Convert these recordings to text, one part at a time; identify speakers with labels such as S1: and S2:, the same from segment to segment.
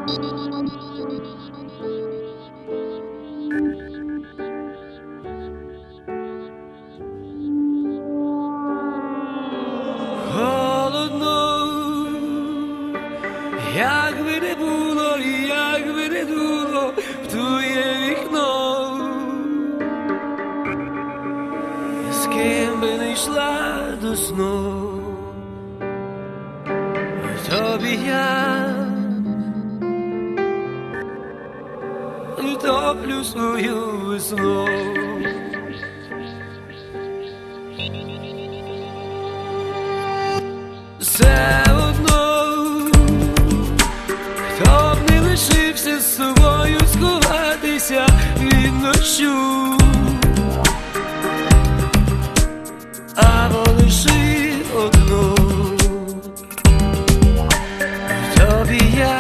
S1: Холодно, як би не було, як би не дуло в твоє вікно, з ким би не йшла до сну, тобі я втоплю свою весну. Все одно, хто б не лишився з собою сховатися від ночу, або лишив одну, тобі я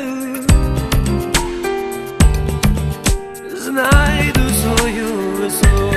S1: знайду свою весну.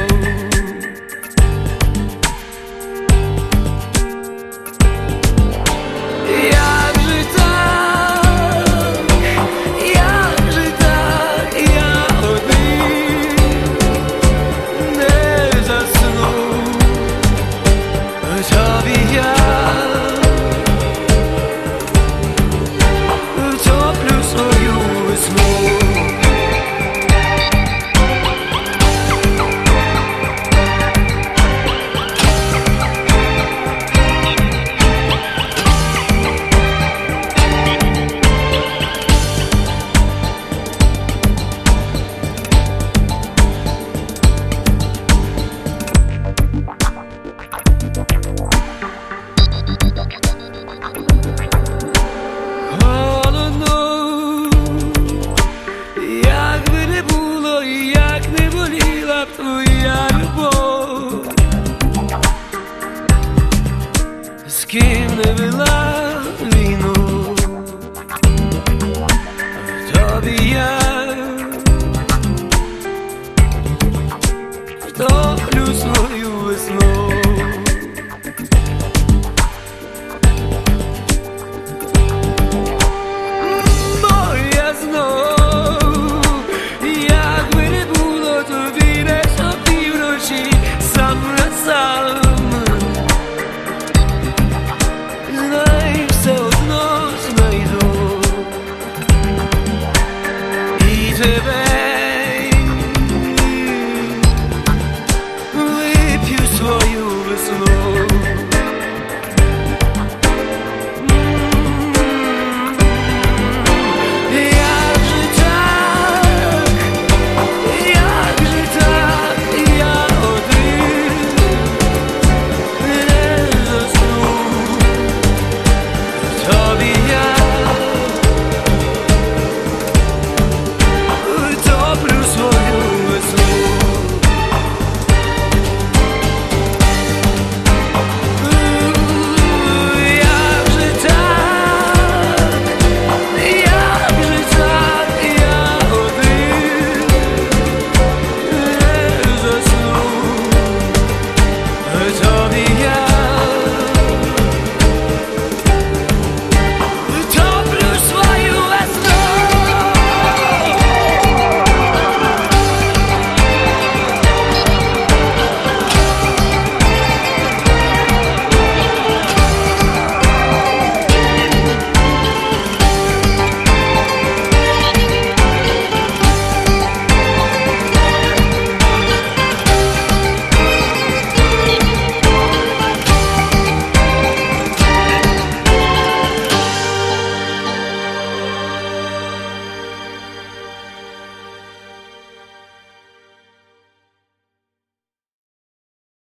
S1: Твоя любов, з ким не вела